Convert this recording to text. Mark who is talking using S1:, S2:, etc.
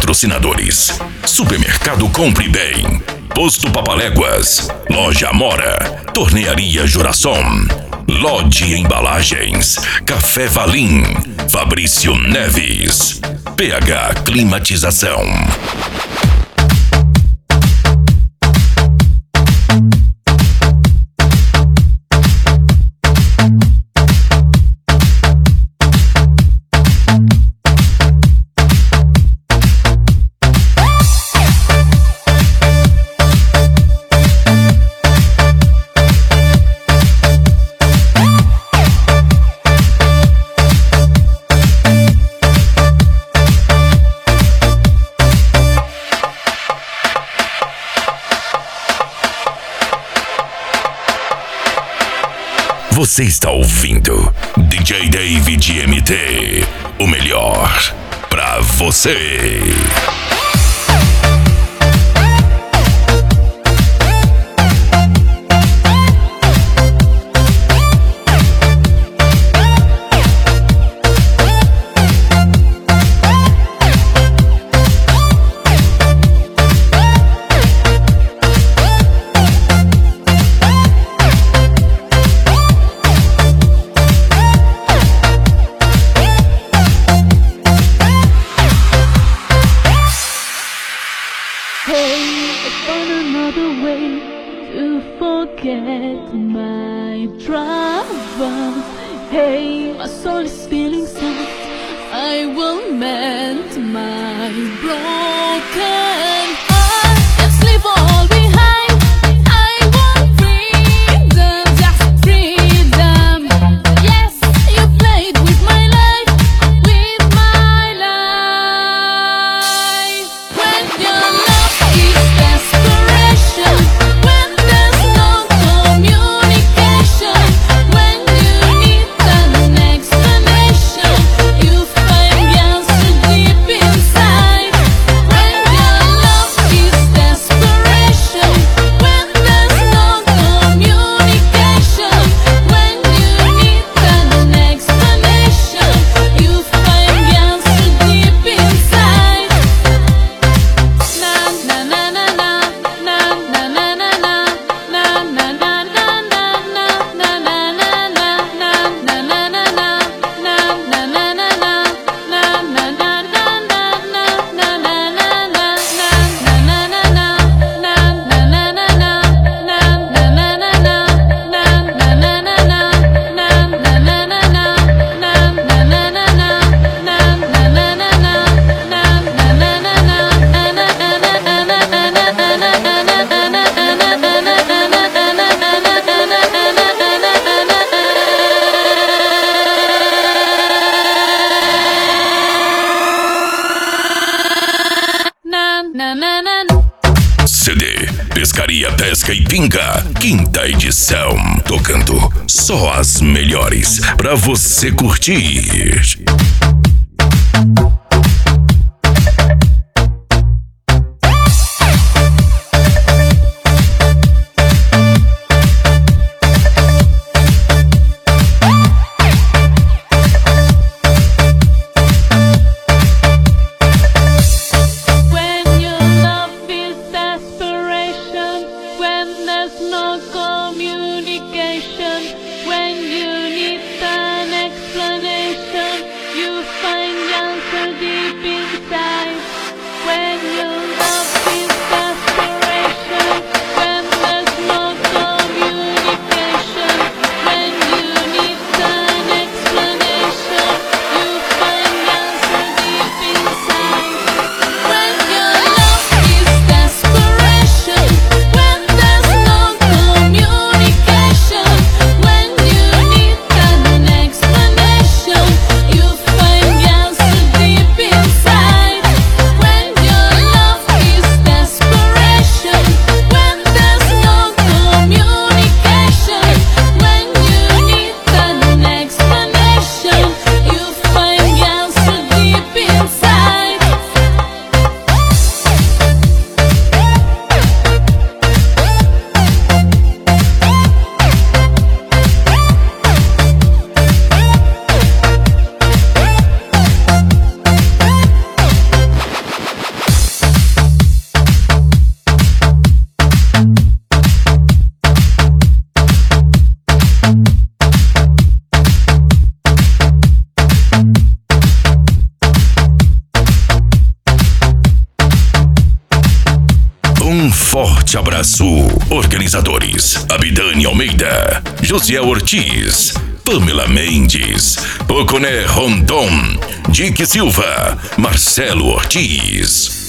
S1: patrocinadores: Supermercado Compre Bem, Posto Papaléguas, Loja Amora, Tornearia Juração, Lodge Embalagens, Café Valim, Fabrício Neves, PH Climatização. Você está ouvindo DJ David MT, o melhor pra você. Pesca e Pinga, quinta edição, tocando só as melhores pra você curtir.
S2: When you need an explanation, you find the answer
S1: forte abraço. Organizadores: Abidane Almeida, Josiel Ortiz, Pamela Mendes, Poconé Rondon, Dick Silva, Marcelo Ortiz.